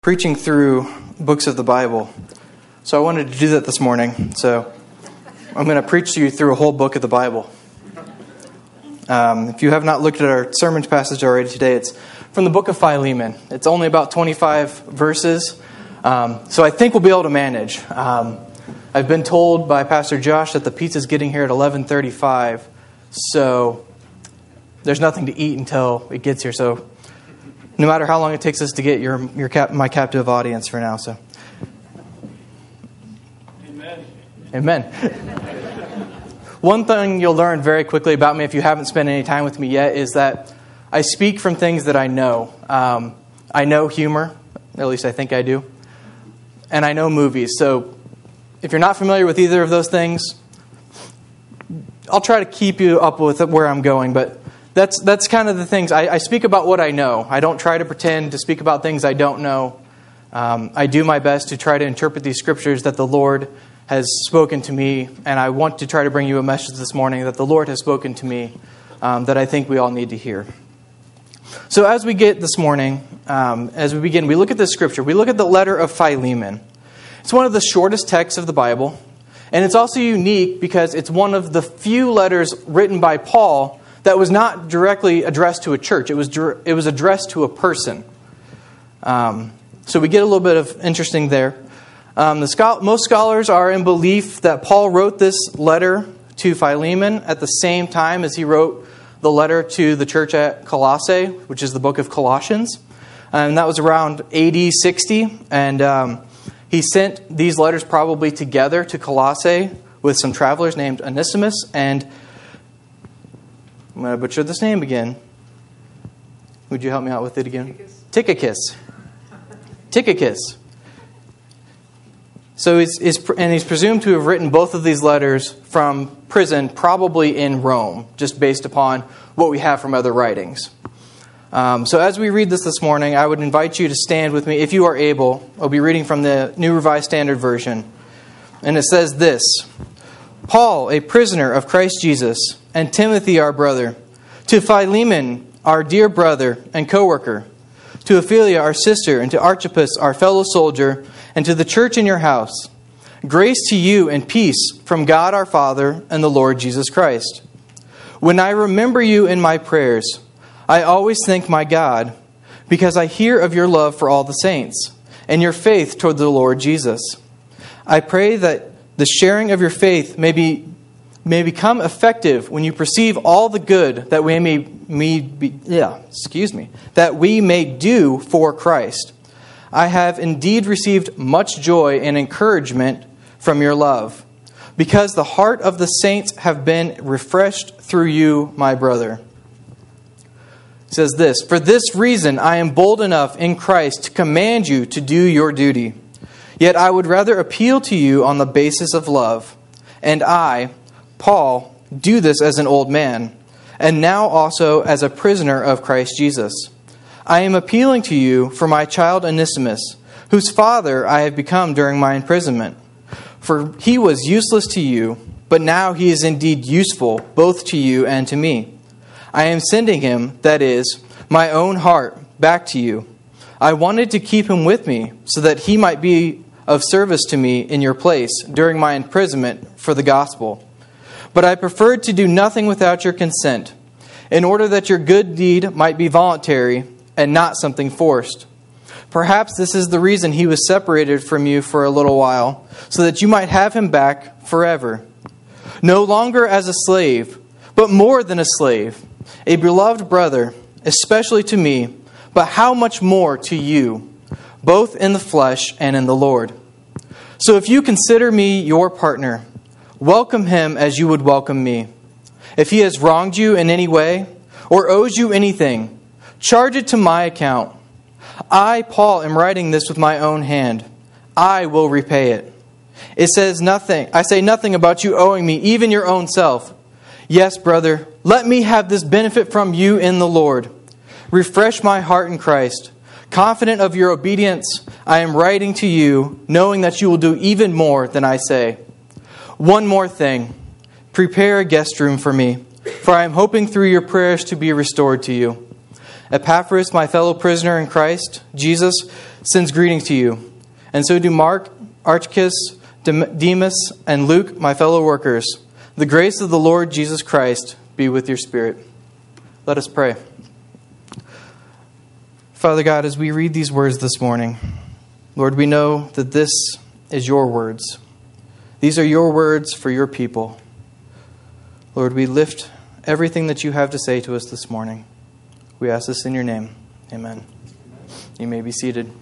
Preaching through books of the Bible. So I wanted to do that this morning. So I'm going to preach to you through a whole book of the Bible. If you have not looked at our sermon passage already today, it's from the book of Philemon. It's only about 25 verses. So I think we'll be able to manage. I've been told by Pastor Josh that the pizza's getting here at 11:35. So there's nothing to eat until it gets here. So no matter how long it takes us to get my captive audience for now. So, Amen. One thing you'll learn very quickly about me if you haven't spent any time with me yet is that I speak from things that I know. I know humor, at least I think I do, and I know movies. So if you're not familiar with either of those things, I'll try to keep you up with where I'm going, but That's kind of the things. I speak about what I know. I don't try to pretend to speak about things I don't know. I do my best to try to interpret these scriptures that the Lord has spoken to me, and I want to try to bring you a message this morning that the Lord has spoken to me that I think we all need to hear. So as we get this morning, as we begin, we look at this scripture. We look at the letter of Philemon. It's one of the shortest texts of the Bible, and it's also unique because it's one of the few letters written by Paul that was not directly addressed to a church. It was addressed to a person. So we get a little bit of interesting there. Most scholars are in belief that Paul wrote this letter to Philemon at the same time as he wrote the letter to the church at Colossae, which is the book of Colossians. And that was around AD 60. And he sent these letters probably together to Colossae with some travelers named Onesimus and I'm going to butcher this name again. Would you help me out with it again? Tychicus. So he's presumed to have written both of these letters from prison, probably in Rome, just based upon what we have from other writings. So as we read this morning, I would invite you to stand with me, if you are able. I'll be reading from the New Revised Standard Version. And it says this: Paul, a prisoner of Christ Jesus, and Timothy, our brother, to Philemon, our dear brother and co-worker, to Ophelia, our sister, and to Archippus, our fellow soldier, and to the church in your house. Grace to you and peace from God our Father and the Lord Jesus Christ. When I remember you in my prayers, I always thank my God, because I hear of your love for all the saints, and your faith toward the Lord Jesus. I pray that the sharing of your faith may become effective when you perceive all the good that we may do for Christ. I have indeed received much joy and encouragement from your love, because the heart of the saints have been refreshed through you, my brother. It says this: For this reason I am bold enough in Christ to command you to do your duty. Yet I would rather appeal to you on the basis of love. And I, Paul, do this as an old man, and now also as a prisoner of Christ Jesus. I am appealing to you for my child Onesimus, whose father I have become during my imprisonment. For he was useless to you, but now he is indeed useful both to you and to me. I am sending him, that is, my own heart, back to you. I wanted to keep him with me so that he might be of service to me in your place during my imprisonment for the gospel. But I preferred to do nothing without your consent, in order that your good deed might be voluntary and not something forced. Perhaps this is the reason he was separated from you for a little while, so that you might have him back forever. No longer as a slave, but more than a slave, a beloved brother, especially to me, but how much more to you, both in the flesh and in the Lord. So if you consider me your partner, welcome him as you would welcome me. If he has wronged you in any way, or owes you anything, charge it to my account. I, Paul, am writing this with my own hand. I will repay it. I say nothing about you owing me, even your own self. Yes, brother, let me have this benefit from you in the Lord. Refresh my heart in Christ. Confident of your obedience, I am writing to you, knowing that you will do even more than I say. One more thing. Prepare a guest room for me, for I am hoping through your prayers to be restored to you. Epaphras, my fellow prisoner in Christ Jesus, sends greetings to you. And so do Mark, Archicus, Demas, and Luke, my fellow workers. The grace of the Lord Jesus Christ be with your spirit. Let us pray. Father God, as we read these words this morning, Lord, we know that this is your words. These are your words for your people. Lord, we lift everything that you have to say to us this morning. We ask this in your name. Amen. You may be seated.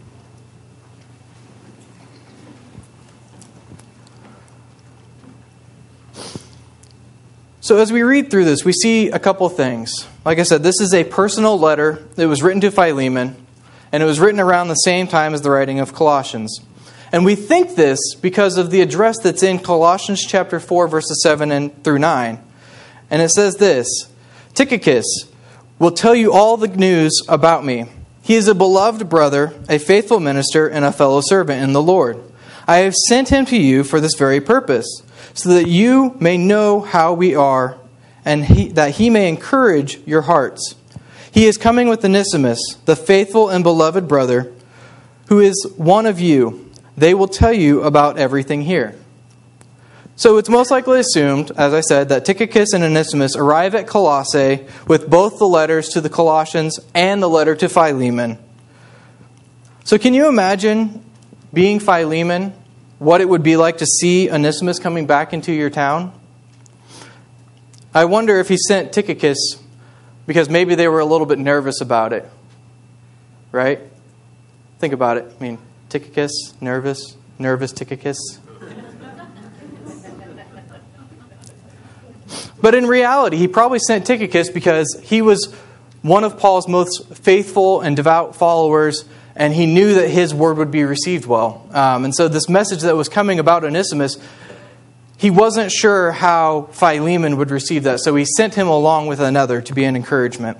So as we read through this, we see a couple things. Like I said, this is a personal letter that was written to Philemon, and it was written around the same time as the writing of Colossians. And we think this because of the address that's in Colossians chapter 4, verses 7 through 9. And it says this, Tychicus will tell you all the news about me. He is a beloved brother, a faithful minister, and a fellow servant in the Lord. I have sent him to you for this very purpose, so that you may know how we are, and that he may encourage your hearts. He is coming with Onesimus, the faithful and beloved brother, who is one of you. They will tell you about everything here. So it's most likely assumed, as I said, that Tychicus and Onesimus arrive at Colossae with both the letters to the Colossians and the letter to Philemon. So can you imagine being Philemon, what it would be like to see Onesimus coming back into your town? I wonder if he sent Tychicus because maybe they were a little bit nervous about it. Right? Think about it. I mean, Tychicus, nervous Tychicus. But in reality, he probably sent Tychicus because he was one of Paul's most faithful and devout followers, and he knew that his word would be received well. And so this message that was coming about Onesimus, he wasn't sure how Philemon would receive that, so he sent him along with another to be an encouragement.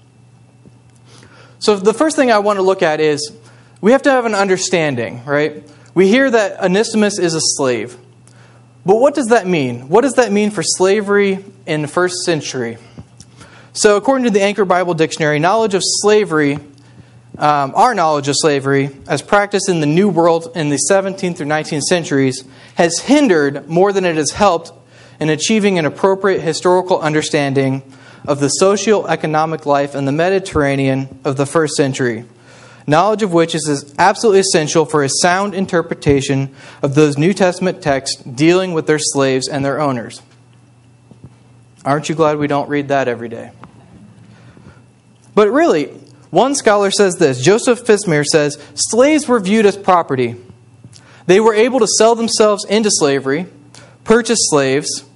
So the first thing I want to look at is we have to have an understanding, right? We hear that Onesimus is a slave. But what does that mean? What does that mean for slavery in the first century? So according to the Anchor Bible Dictionary, knowledge of slavery, our knowledge of slavery as practiced in the New World in the 17th through 19th centuries has hindered more than it has helped in achieving an appropriate historical understanding of the socio-economic life in the Mediterranean of the first century. Knowledge of which is absolutely essential for a sound interpretation of those New Testament texts dealing with their slaves and their owners. Aren't you glad we don't read that every day? But really, one scholar says this. Joseph Fismer says, slaves were viewed as property. They were able to sell themselves into slavery, purchase slaves,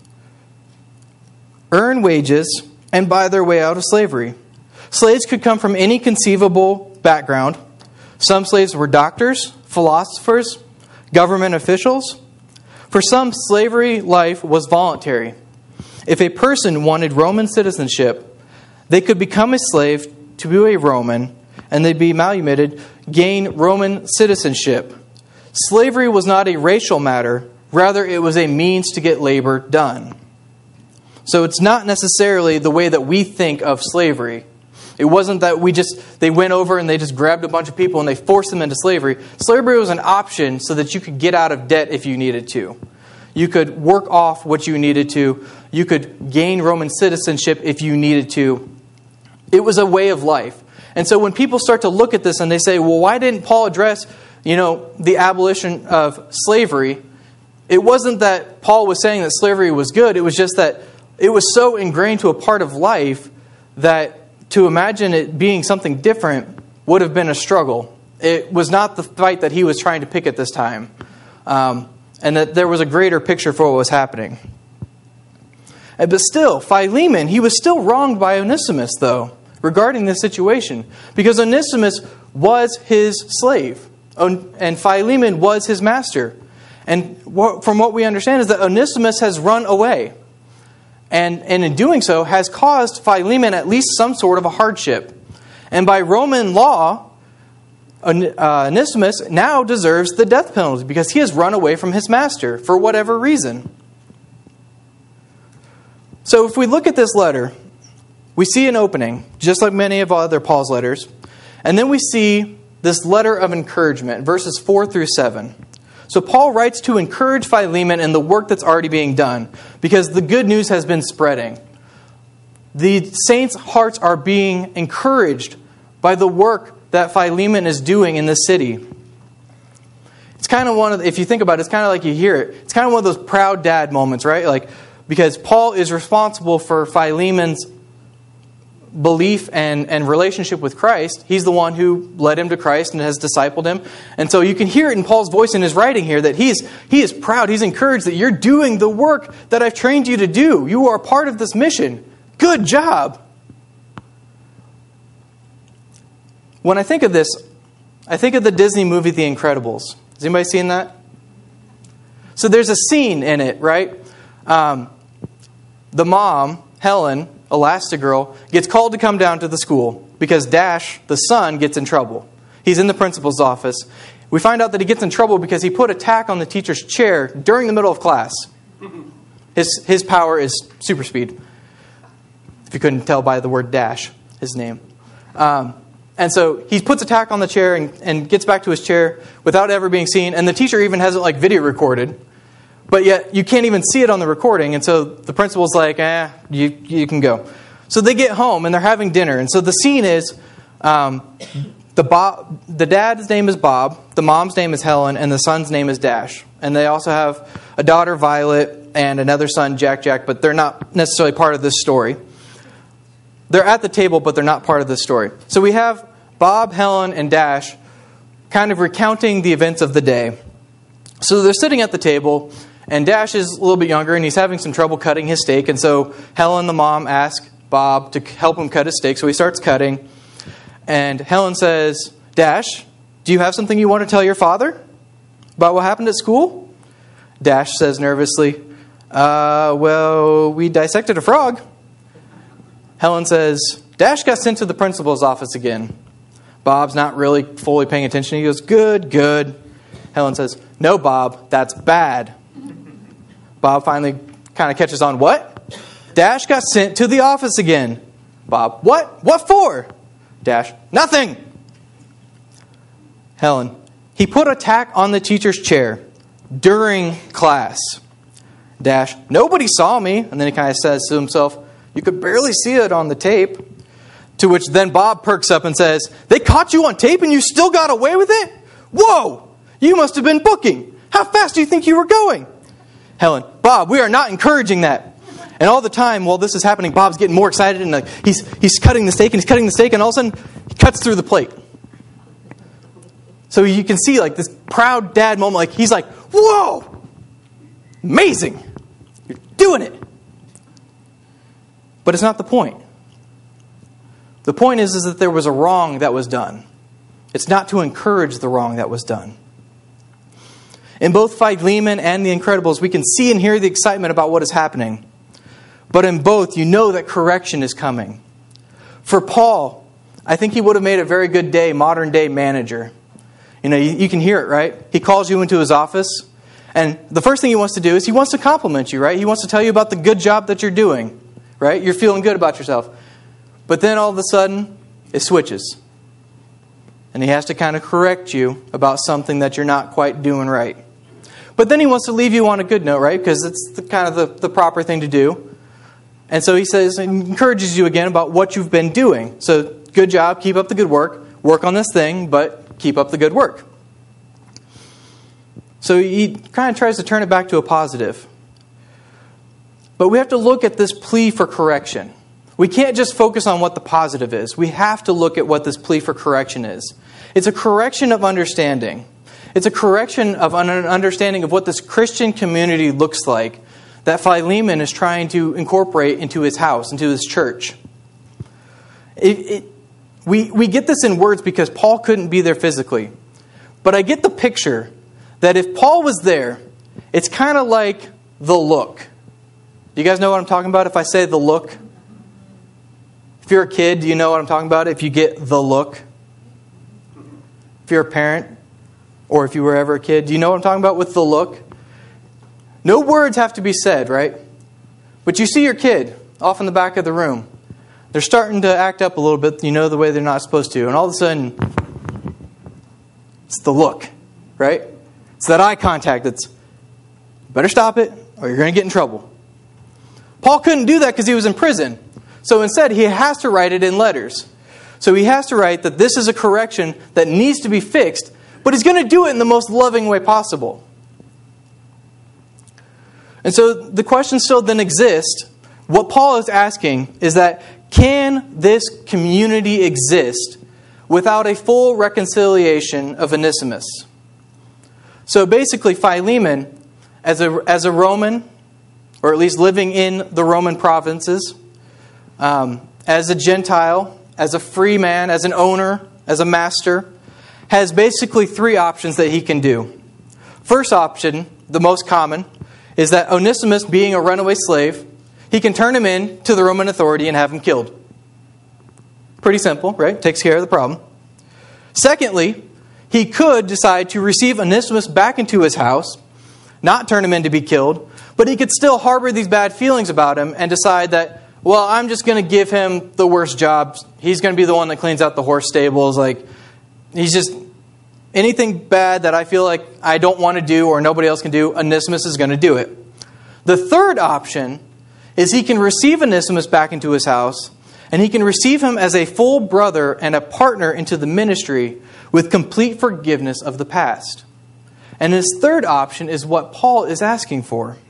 earn wages, and buy their way out of slavery. Slaves could come from any conceivable background. Some slaves were doctors, philosophers, government officials. For some, slavery life was voluntary. If a person wanted Roman citizenship, they could become a slave to be a Roman, and they'd be manumitted, gain Roman citizenship. Slavery was not a racial matter, rather it was a means to get labor done. So it's not necessarily the way that we think of slavery. It wasn't that they went over and they just grabbed a bunch of people and they forced them into slavery. Slavery was an option so that you could get out of debt if you needed to. You could work off what you needed to. You could gain Roman citizenship if you needed to. It was a way of life. And so when people start to look at this and they say, well, why didn't Paul address, the abolition of slavery? It wasn't that Paul was saying that slavery was good. It was just that it was so ingrained to a part of life that to imagine it being something different would have been a struggle. It was not the fight that he was trying to pick at this time. And that there was a greater picture for what was happening. But still, Philemon, he was still wronged by Onesimus, though, regarding this situation. Because Onesimus was his slave. And Philemon was his master. And from what we understand is that Onesimus has run away. And in doing so has caused Philemon at least some sort of a hardship. And by Roman law, Onesimus now deserves the death penalty because he has run away from his master for whatever reason. So if we look at this letter, we see an opening, just like many of other Paul's letters. And then we see this letter of encouragement, verses 4 through 7. So Paul writes to encourage Philemon in the work that's already being done, because the good news has been spreading. The saints' hearts are being encouraged by the work that Philemon is doing in the city. It's kind of one of, if you think about it, it's kind of like you hear it. It's kind of one of those proud dad moments, right? Like, because Paul is responsible for Philemon's belief and relationship with Christ. He's the one who led him to Christ and has discipled him. And so you can hear it in Paul's voice in his writing here that he is proud. He's encouraged that you're doing the work that I've trained you to do. You are part of this mission. Good job. When I think of this, I think of the Disney movie The Incredibles. Has anybody seen that? So there's a scene in it, right? The mom, Helen, Elastigirl, gets called to come down to the school because Dash, the son, gets in trouble. He's in the principal's office. We find out that he gets in trouble because he put a tack on the teacher's chair during the middle of class. His power is super speed. If you couldn't tell by the word Dash, his name. And so he puts a tack on the chair and gets back to his chair without ever being seen. And the teacher even has it like video recorded. But yet you can't even see it on the recording. And so the principal's like, you can go. So they get home and they're having dinner. And so the scene is the dad's name is Bob, the mom's name is Helen, and the son's name is Dash. And they also have a daughter, Violet, and another son, Jack, but they're not necessarily part of this story. They're at the table, but they're not part of this story. So we have Bob, Helen, and Dash kind of recounting the events of the day. So they're sitting at the table, and Dash is a little bit younger, and he's having some trouble cutting his steak. And so Helen, the mom, asks Bob to help him cut his steak. So he starts cutting. And Helen says, Dash, do you have something you want to tell your father about what happened at school? Dash says nervously, well, we dissected a frog. Helen says, Dash got sent to the principal's office again. Bob's not really fully paying attention. He goes, good. Helen says, no, Bob, that's bad. Bob finally kind of catches on, what? Dash got sent to the office again. Bob, what? What for? Dash, nothing. Helen, he put a tack on the teacher's chair during class. Dash, nobody saw me. And then he kind of says to himself, you could barely see it on the tape. To which then Bob perks up and says, they caught you on tape and you still got away with it? Whoa! You must have been booking. How fast do you think you were going? Helen, Bob, we are not encouraging that. And all the time while this is happening, Bob's getting more excited and he's cutting the steak and all of a sudden he cuts through the plate. So you can see like this proud dad moment, like he's like, whoa! Amazing! You're doing it! But it's not the point. The point is that there was a wrong that was done. It's not to encourage the wrong that was done. In both Philemon and The Incredibles, we can see and hear the excitement about what is happening. But in both, you know that correction is coming. For Paul, I think he would have made a very good modern day manager. You know, you can hear it, right? He calls you into his office, and the first thing he wants to do is he wants to compliment you, right? He wants to tell you about the good job that you're doing, right? You're feeling good about yourself. But then all of a sudden, it switches. And he has to kind of correct you about something that you're not quite doing right. But then he wants to leave you on a good note, right? Because it's the proper thing to do. And so he says, encourages you again about what you've been doing. So, good job, keep up the good work. Work on this thing, but keep up the good work. So he kind of tries to turn it back to a positive. But we have to look at this plea for correction. We can't just focus on what the positive is. We have to look at what this plea for correction is. It's a correction of understanding. It's a correction of an understanding of what this Christian community looks like that Philemon is trying to incorporate into his house, into his church. We get this in words because Paul couldn't be there physically. But I get the picture that if Paul was there, it's kind of like The Look. Do you guys know what I'm talking about if I say The Look? If you're a kid, do you know what I'm talking about if you get The Look? If you're a parent, or if you were ever a kid, do you know what I'm talking about with The Look? No words have to be said, right? But you see your kid off in the back of the room. They're starting to act up a little bit, the way they're not supposed to. And all of a sudden, it's the look, right? It's that eye contact that's, better stop it or you're going to get in trouble. Paul couldn't do that because he was in prison. So instead, he has to write it in letters. So he has to write that this is a correction that needs to be fixed, but he's going to do it in the most loving way possible. And so the question still then exists. What Paul is asking is that, can this community exist without a full reconciliation of Onesimus? So basically, Philemon, as a Roman, or at least living in the Roman provinces, as a Gentile, as a free man, as an owner, as a master, has basically three options that he can do. First option, the most common, is that Onesimus, being a runaway slave, he can turn him in to the Roman authority and have him killed. Pretty simple, right? Takes care of the problem. Secondly, he could decide to receive Onesimus back into his house, not turn him in to be killed, but he could still harbor these bad feelings about him and decide that, well, I'm just going to give him the worst jobs. He's going to be the one that cleans out the horse stables. He's just, anything bad that I feel like I don't want to do or nobody else can do, Onesimus is going to do it. The third option is he can receive Onesimus back into his house, and he can receive him as a full brother and a partner into the ministry with complete forgiveness of the past. And his third option is what Paul is asking for.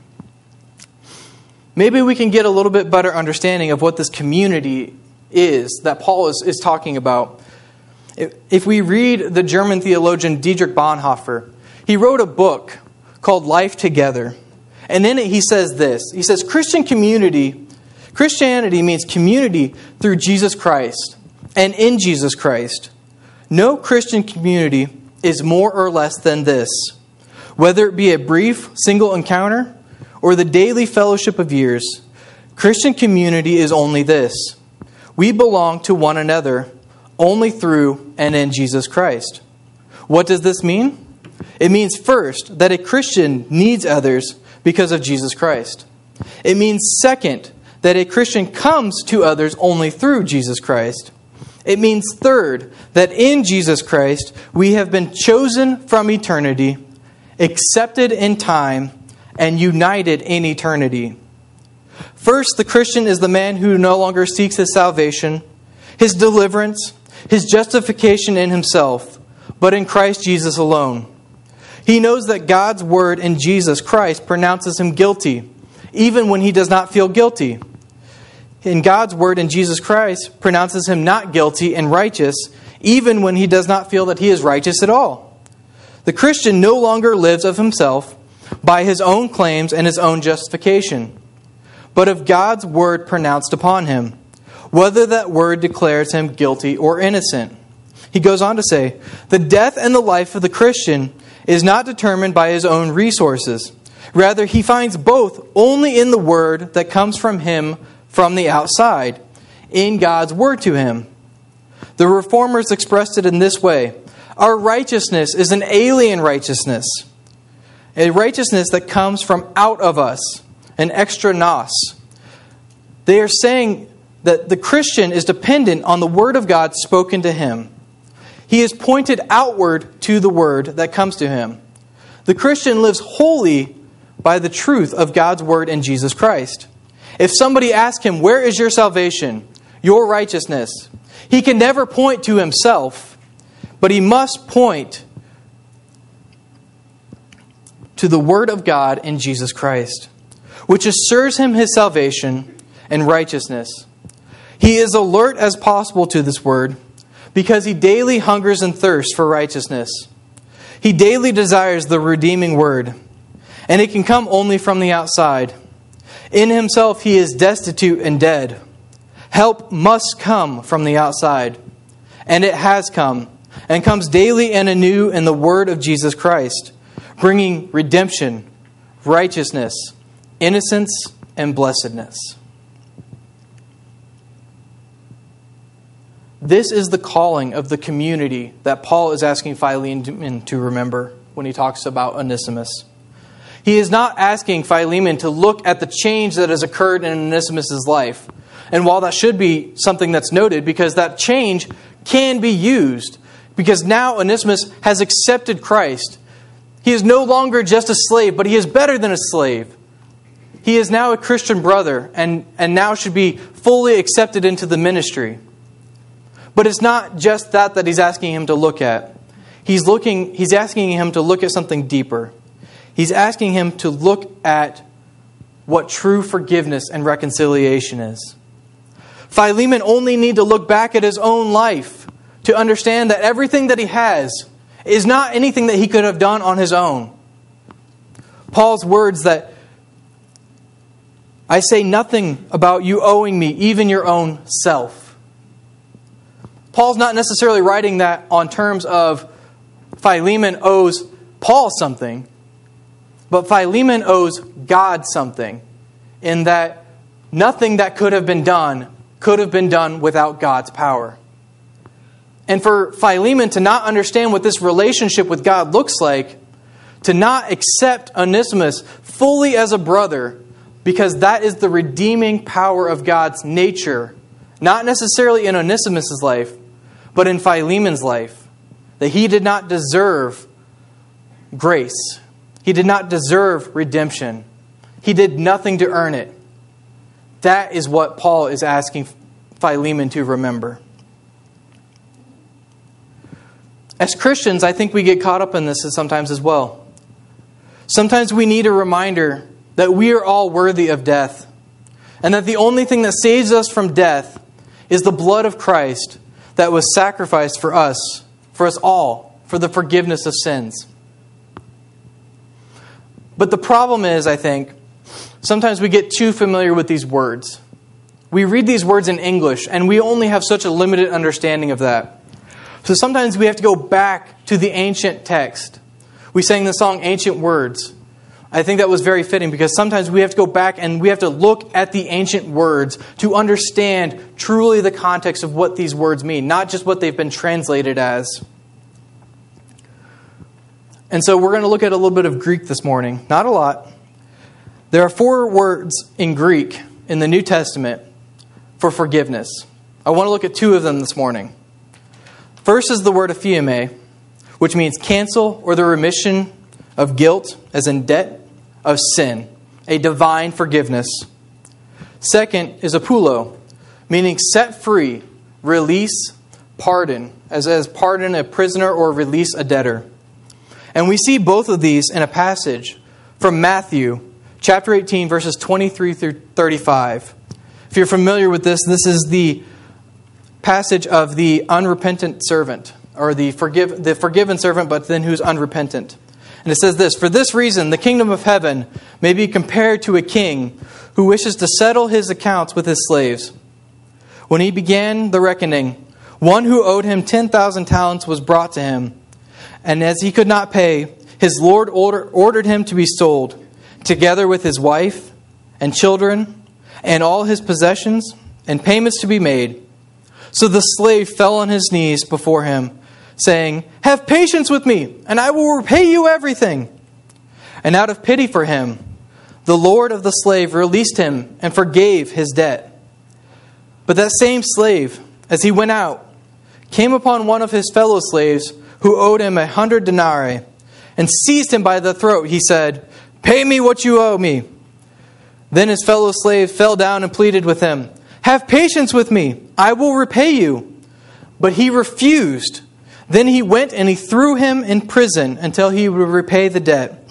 Maybe we can get a little bit better understanding of what this community is that Paul is talking about. If we read the German theologian Dietrich Bonhoeffer, he wrote a book called Life Together. And in it he says this. He says, Christianity means community through Jesus Christ and in Jesus Christ. No Christian community is more or less than this. Whether it be a brief single encounter or the daily fellowship of years, Christian community is only this. We belong to one another only through and in Jesus Christ. What does this mean? It means first that a Christian needs others because of Jesus Christ. It means second that a Christian comes to others only through Jesus Christ. It means third that in Jesus Christ we have been chosen from eternity, accepted in time, and united in eternity. First, the Christian is the man who no longer seeks his salvation, his deliverance, his justification in himself, but in Christ Jesus alone. He knows that God's word in Jesus Christ pronounces him guilty, even when he does not feel guilty. And God's word in Jesus Christ pronounces him not guilty and righteous, even when he does not feel that he is righteous at all. The Christian no longer lives of himself by his own claims and his own justification, but of God's word pronounced upon him, whether that word declares him guilty or innocent. He goes on to say, the death and the life of the Christian is not determined by his own resources. Rather, he finds both only in the word that comes from him from the outside, in God's word to him. The Reformers expressed it in this way. Our righteousness is an alien righteousness, a righteousness that comes from out of us, an extra nos. They are saying that the Christian is dependent on the word of God spoken to him. He is pointed outward to the word that comes to him. The Christian lives wholly by the truth of God's word in Jesus Christ. If somebody asks him, where is your salvation, your righteousness? He can never point to himself, but he must point to the word of God in Jesus Christ, which assures him his salvation and righteousness. He is alert as possible to this word, because he daily hungers and thirsts for righteousness. He daily desires the redeeming word, and it can come only from the outside. In himself he is destitute and dead. Help must come from the outside, and it has come, and comes daily and anew in the word of Jesus Christ, bringing redemption, righteousness, innocence, and blessedness. This is the calling of the community that Paul is asking Philemon to remember when he talks about Onesimus. He is not asking Philemon to look at the change that has occurred in Onesimus' life. And while that should be something that's noted, because that change can be used, because now Onesimus has accepted Christ. He is no longer just a slave, but he is better than a slave. He is now a Christian brother and now should be fully accepted into the ministry. But it's not just that he's asking him to look at. He's asking him to look at something deeper. He's asking him to look at what true forgiveness and reconciliation is. Philemon only need to look back at his own life to understand that everything that he has is not anything that he could have done on his own. Paul's words that, I say nothing about you owing me, even your own self. Paul's not necessarily writing that on terms of Philemon owes Paul something, but Philemon owes God something, in that nothing that could have been done without God's power. And for Philemon to not understand what this relationship with God looks like, to not accept Onesimus fully as a brother, because that is the redeeming power of God's nature, not necessarily in Onesimus' life, but in Philemon's life, that he did not deserve grace. He did not deserve redemption. He did nothing to earn it. That is what Paul is asking Philemon to remember. As Christians, I think we get caught up in this sometimes as well. Sometimes we need a reminder that we are all worthy of death, and that the only thing that saves us from death is the blood of Christ that was sacrificed for us all, for the forgiveness of sins. But the problem is, I think, sometimes we get too familiar with these words. We read these words in English, and we only have such a limited understanding of that. So sometimes we have to go back to the ancient text. We sang the song Ancient Words. I think that was very fitting, because sometimes we have to go back and we have to look at the ancient words to understand truly the context of what these words mean, not just what they've been translated as. And so we're going to look at a little bit of Greek this morning. Not a lot. There are 4 words in Greek in the New Testament for forgiveness. I want to look at 2 of them this morning. First is the word aphiemi, which means cancel or the remission of guilt, as in debt of sin, a divine forgiveness. Second is apullo, meaning set free, release, pardon, as pardon a prisoner or release a debtor. And we see both of these in a passage from Matthew, chapter 18, verses 23 through 35. If you're familiar with this, this is the passage of the unrepentant servant, or the forgiven servant, but then who's unrepentant. And it says this: "For this reason, the kingdom of heaven may be compared to a king who wishes to settle his accounts with his slaves. When he began the reckoning, one who owed him 10,000 talents was brought to him. And as he could not pay, his Lord ordered him to be sold, together with his wife and children and all his possessions, and payments to be made. So the slave fell on his knees before him, saying, 'Have patience with me, and I will repay you everything.' And out of pity for him, the Lord of the slave released him and forgave his debt. But that same slave, as he went out, came upon one of his fellow slaves who owed him 100 denarii, and seized him by the throat. He said, 'Pay me what you owe me.' Then his fellow slave fell down and pleaded with him, 'Have patience with me, I will repay you.' But he refused. Then he went and he threw him in prison until he would repay the debt.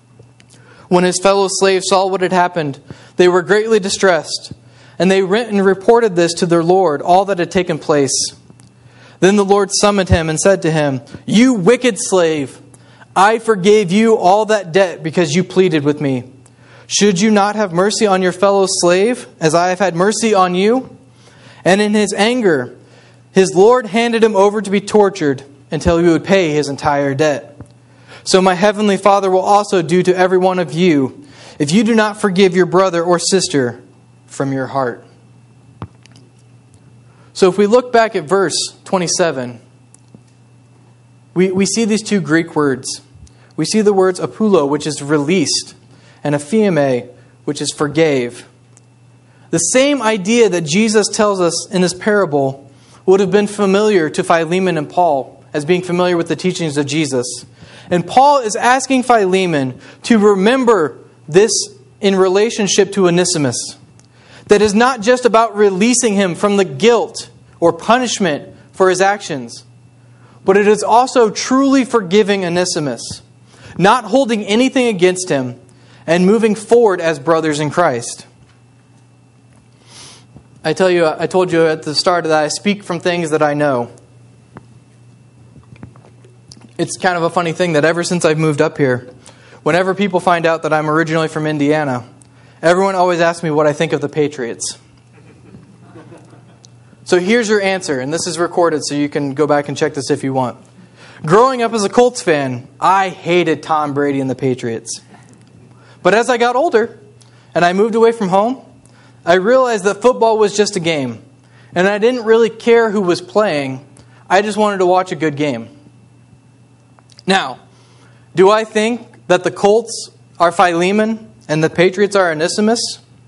When his fellow slaves saw what had happened, they were greatly distressed, and they went and reported this to their Lord, all that had taken place. Then the Lord summoned him and said to him, 'You wicked slave, I forgave you all that debt because you pleaded with me. Should you not have mercy on your fellow slave, as I have had mercy on you?' And in his anger, his Lord handed him over to be tortured until he would pay his entire debt. So my heavenly Father will also do to every one of you, if you do not forgive your brother or sister from your heart." So if we look back at verse 27, we see these 2 Greek words. We see the words apullo, which is released, and aphiemi, which is forgave. The same idea that Jesus tells us in this parable would have been familiar to Philemon and Paul as being familiar with the teachings of Jesus. And Paul is asking Philemon to remember this in relationship to Onesimus. That is not just about releasing him from the guilt or punishment for his actions, but it is also truly forgiving Onesimus, not holding anything against him, and moving forward as brothers in Christ. I told you at the start that I speak from things that I know. It's kind of a funny thing that ever since I've moved up here, whenever people find out that I'm originally from Indiana, everyone always asks me what I think of the Patriots. So here's your answer, and this is recorded so you can go back and check this if you want. Growing up as a Colts fan, I hated Tom Brady and the Patriots. But as I got older and I moved away from home, I realized that football was just a game. And I didn't really care who was playing. I just wanted to watch a good game. Now, do I think that the Colts are Philemon and the Patriots are Onesimus?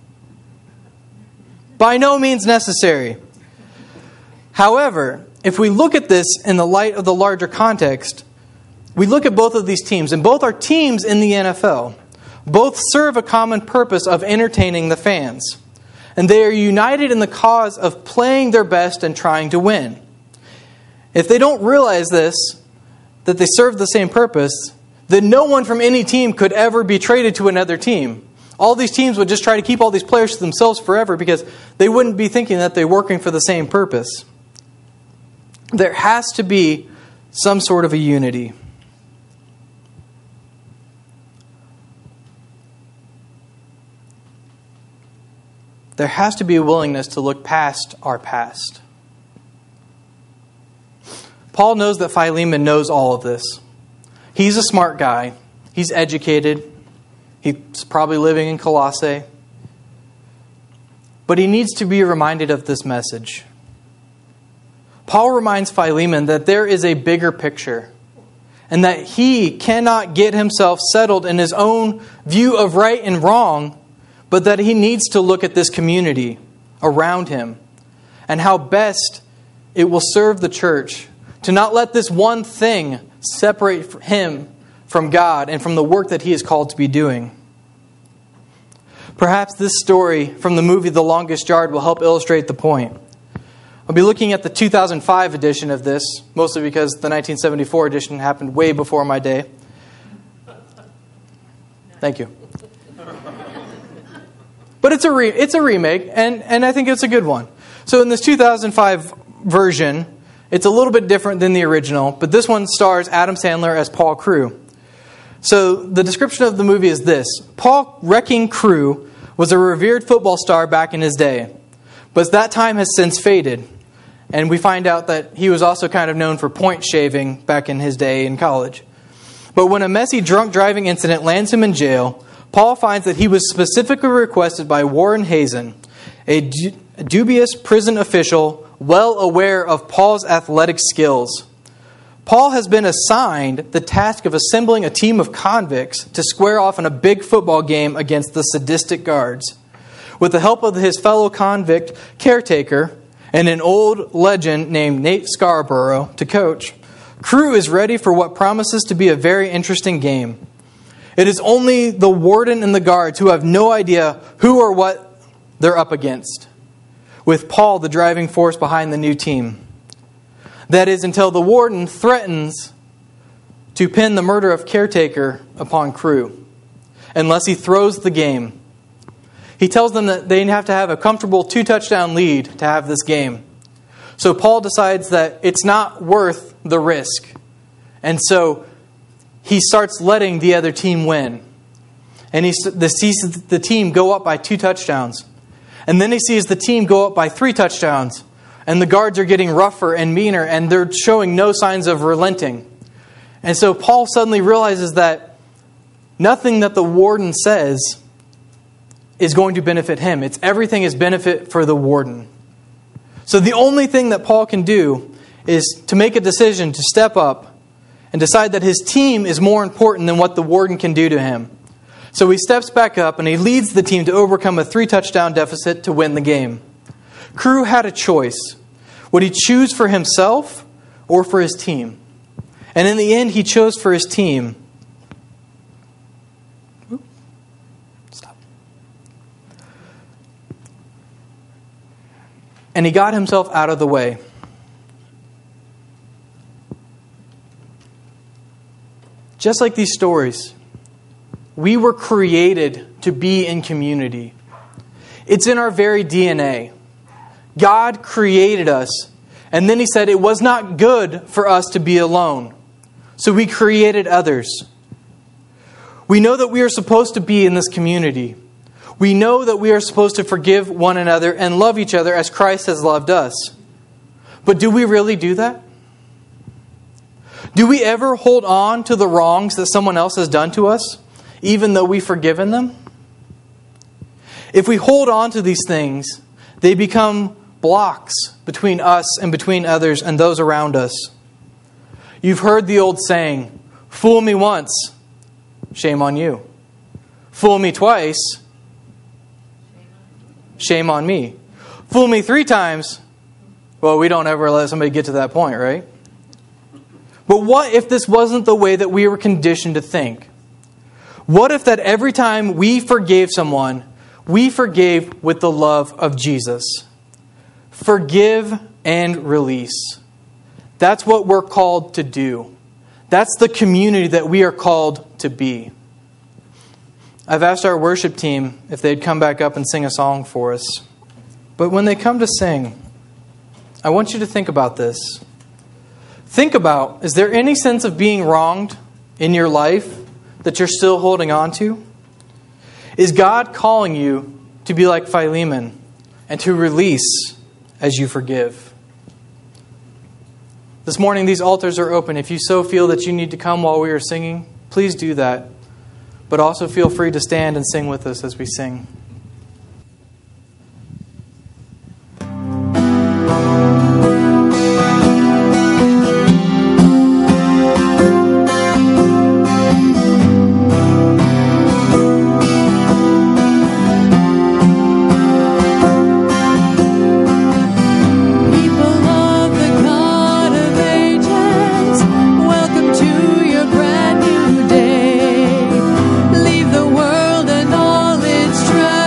By no means necessary. However, if we look at this in the light of the larger context, we look at both of these teams, and both are teams in the NFL. Both serve a common purpose of entertaining the fans. And they are united in the cause of playing their best and trying to win. If they don't realize this, that they serve the same purpose, then no one from any team could ever be traded to another team. All these teams would just try to keep all these players to themselves forever because they wouldn't be thinking that they're working for the same purpose. There has to be some sort of a unity. There has to be a willingness to look past our past. Paul knows that Philemon knows all of this. He's a smart guy. He's educated. He's probably living in Colossae. But he needs to be reminded of this message. Paul reminds Philemon that there is a bigger picture and that he cannot get himself settled in his own view of right and wrong, but that he needs to look at this community around him and how best it will serve the church to not let this one thing separate him from God and from the work that he is called to be doing. Perhaps this story from the movie The Longest Yard will help illustrate the point. I'll be looking at the 2005 edition of this, mostly because the 1974 edition happened way before my day. Thank you. But it's a remake, and I think it's a good one. So in this 2005 version, it's a little bit different than the original, but this one stars Adam Sandler as Paul Crewe. So the description of the movie is this. Paul Wrecking Crewe was a revered football star back in his day, but that time has since faded. And we find out that he was also kind of known for point shaving back in his day in college. But when a messy drunk driving incident lands him in jail, Paul finds that he was specifically requested by Warren Hazen, a dubious prison official well aware of Paul's athletic skills. Paul has been assigned the task of assembling a team of convicts to square off in a big football game against the sadistic guards. With the help of his fellow convict caretaker and an old legend named Nate Scarborough to coach, Crewe is ready for what promises to be a very interesting game. It is only the warden and the guards who have no idea who or what they're up against, with Paul the driving force behind the new team. That is until the warden threatens to pin the murder of caretaker upon Crewe, unless he throws the game. He tells them that they have to have a comfortable 2-touchdown lead to have this game. So Paul decides that it's not worth the risk. And so he starts letting the other team win. And he sees the team go up by 2 touchdowns. And then he sees the team go up by 3 touchdowns. And the guards are getting rougher and meaner, and they're showing no signs of relenting. And so Paul suddenly realizes that nothing that the warden says is going to benefit him. Everything is benefit for the warden. So the only thing that Paul can do is to make a decision to step up and decide that his team is more important than what the warden can do to him. So he steps back up and he leads the team to overcome a 3-touchdown deficit to win the game. Crew had a choice. Would he choose for himself or for his team? And in the end, he chose for his team. Stop. And he got himself out of the way. Just like these stories, we were created to be in community. It's in our very DNA. God created us, and then He said it was not good for us to be alone. So we created others. We know that we are supposed to be in this community. We know that we are supposed to forgive one another and love each other as Christ has loved us. But do we really do that? Do we ever hold on to the wrongs that someone else has done to us, even though we've forgiven them? If we hold on to these things, they become blocks between us and between others and those around us. You've heard the old saying, fool me once, shame on you. Fool me twice, shame on me. Fool me 3 times, well, we don't ever let somebody get to that point, right? But what if this wasn't the way that we were conditioned to think? What if that every time we forgave someone, we forgave with the love of Jesus? Forgive and release. That's what we're called to do. That's the community that we are called to be. I've asked our worship team if they'd come back up and sing a song for us. But when they come to sing, I want you to think about this. Think about, is there any sense of being wronged in your life that you're still holding on to? Is God calling you to be like Philemon and to release as you forgive? This morning, these altars are open. If you so feel that you need to come while we are singing, please do that. But also feel free to stand and sing with us as we sing. Leave the world and all its troubles.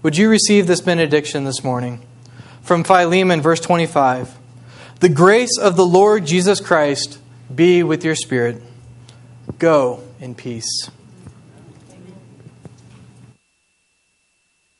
would you receive this benediction this morning? From Philemon, verse 25. The grace of the Lord Jesus Christ be with your spirit. Go in peace.